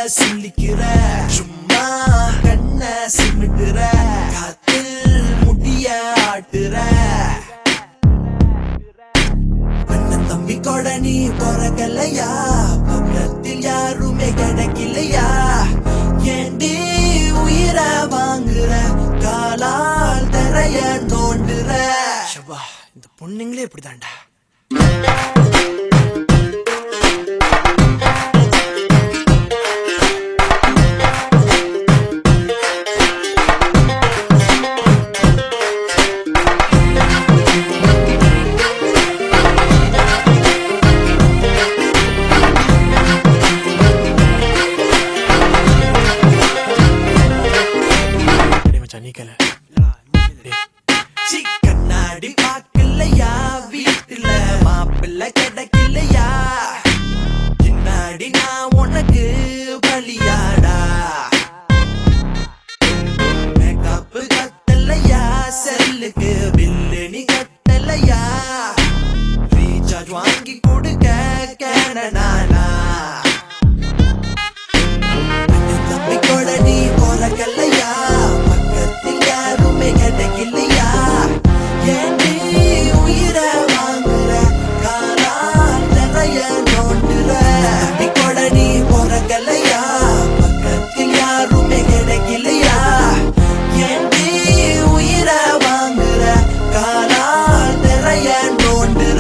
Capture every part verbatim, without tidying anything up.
சில்லிக்கிற சும்மா கண்ண சிமிட்டுற காத்தில் முடிய ஆட்டுற அண்ணன் தம்பி கூட நீ பொறக்கலையா பக்கத்தில் யாருமே கிடைக்கலையா ஏண்டி உயிர வாங்குற காலால் தரைய நோண்டுற ஷபா இந்த பொண்ணுங்களே இப்படிதான்டா கண்ணாடி பாக்கலையா வீட்டுல மாப்பிள்ள கிடைக்கலையா பின்னாடி நான் உனக்கு பலியாடா மேக்கப் கட்டலையா செல்லுக்கு பில்லு நீ கட்டலையா ரீசார்ஜ் வாங்கி கொடுக்க கேனடானா தம்பி கூட நீ பொறக்கலையா பக்கத்தில் யாருமே கிடைக்கலையா ஏண்டி உயிர வாங்குற காலால் நிறைய நோண்டுற தம்பி கூட நீ பொறக்கலையா பக்கத்தில் யாருமே கிடைக்கலையா ஏண்டி உயிர வாங்குற காலால் நிறைய நோண்டுற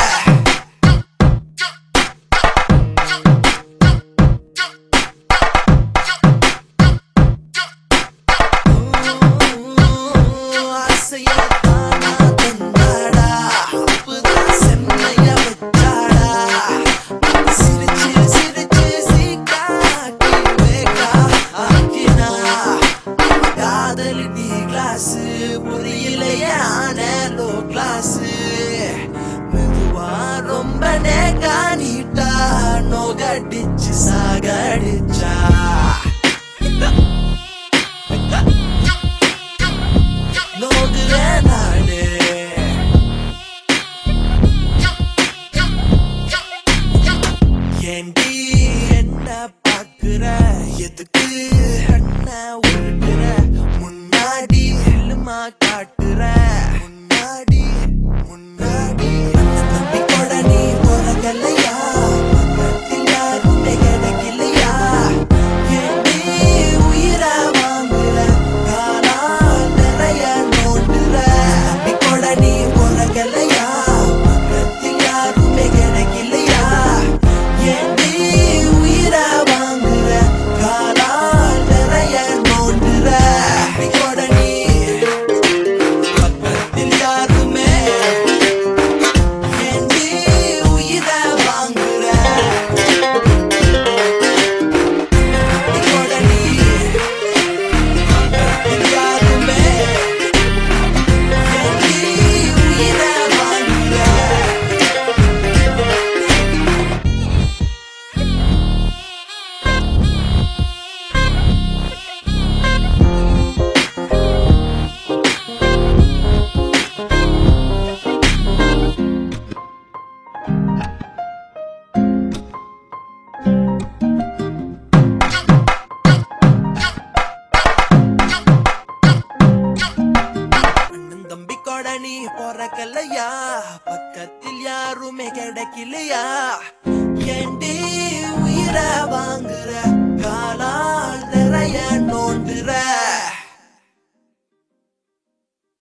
ரொம்ப நேகானிட்டா நோகடிச்சு சாகடிச்சா நோகுற நாடு ஏண்டி என்ன பாக்குற எதுக்கு என்ன உருட்டுற முன்னாடி எல்லுமா காட்டுற முன்னாடி முன்னாடி தம்பி கூட நீ பொறக்கலையா பக்கத்தில் யாருமே கிடைக்கலையா ஏண்டி உயிர வாங்குற காலால் நிறைய நோண்டுற தம்பி கூட நீ பொறக்கலையா பக்கத்தில் யாருமே கிடைக்கலையா ஏண்டி உயிர வாங்குற காலால் நிறைய நோண்டுற தம்பி கூட நீ பக்கத்தில் யாருமே ஏண்டி உயிர வாங்குற தம்பி கூட நீ பக்கத்தில் யாருமே ஏண்டி உயிர வாங்குற அண்ணன் தம்பி கூட நீ பொறக்கலையா பக்கத்தில் யாருமே கிடைக்கலையா ஏண்டி உயிர வாங்குற